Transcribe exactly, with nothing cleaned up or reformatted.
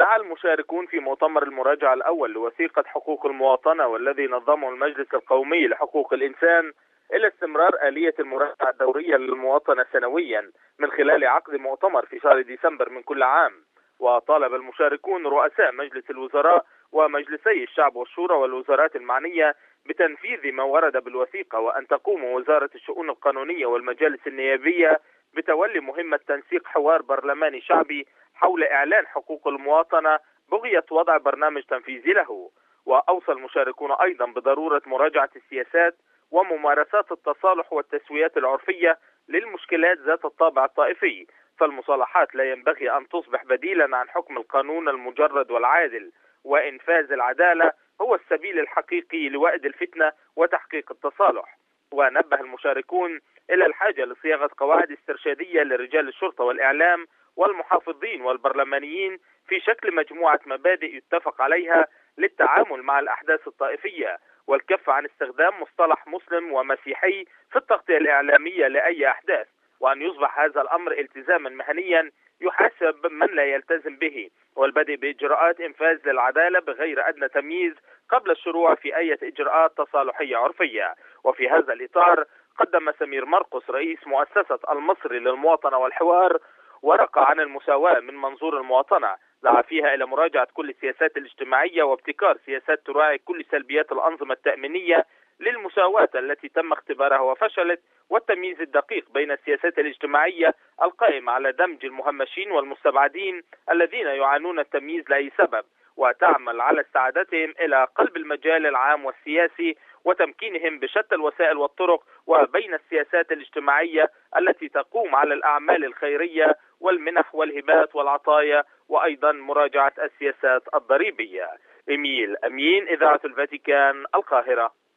دعا المشاركون في مؤتمر المراجعة الأول لوثيقة حقوق المواطنة والذي نظمه المجلس القومي لحقوق الإنسان إلى استمرار آلية المراجعة الدورية للمواطنة سنويا من خلال عقد مؤتمر في شهر ديسمبر من كل عام. وطالب المشاركون رؤساء مجلس الوزراء ومجلسي الشعب والشورى والوزارات المعنية بتنفيذ ما ورد بالوثيقة، وأن تقوم وزارة الشؤون القانونية والمجالس النيابية بتولي مهمة تنسيق حوار برلماني شعبي حول إعلان حقوق المواطنة بغية وضع برنامج تنفيذي له. وأوصى المشاركون أيضا بضرورة مراجعة السياسات وممارسات التصالح والتسويات العرفية للمشكلات ذات الطابع الطائفي، فالمصالحات لا ينبغي أن تصبح بديلا عن حكم القانون المجرد والعادل، وإنفاذ العدالة هو السبيل الحقيقي لوأد الفتنة وتحقيق التصالح. ونبه المشاركون إلى الحاجة لصياغة قواعد استرشادية لرجال الشرطة والإعلام والمحافظين والبرلمانيين في شكل مجموعة مبادئ يتفق عليها للتعامل مع الأحداث الطائفية، والكف عن استخدام مصطلح مسلم ومسيحي في التغطية الإعلامية لأي أحداث، وأن يصبح هذا الأمر التزاما مهنيا يحاسب من لا يلتزم به، والبدء بإجراءات إنفاذ للعدالة بغير أدنى تمييز قبل الشروع في أي إجراءات تصالحية عرفية. وفي هذا الإطار قدم سمير مرقس رئيس مؤسسة المصري للمواطنة والحوار ورقة عن المساواة من منظور المواطنة، دعا فيها إلى مراجعة كل السياسات الاجتماعية وابتكار سياسات تراعي كل سلبيات الأنظمة التأمينية للمساواة التي تم اختبارها وفشلت، والتمييز الدقيق بين السياسات الاجتماعية القائمة على دمج المهمشين والمستبعدين الذين يعانون التمييز لأي سبب، وتعمل على استعادتهم إلى قلب المجال العام والسياسي وتمكينهم بشتى الوسائل والطرق، وبين السياسات الاجتماعية التي تقوم على الأعمال الخيرية والمنح والهبات والعطايا، وأيضا مراجعة السياسات الضريبية. إميل أمين، إذاعة الفاتيكان، القاهرة.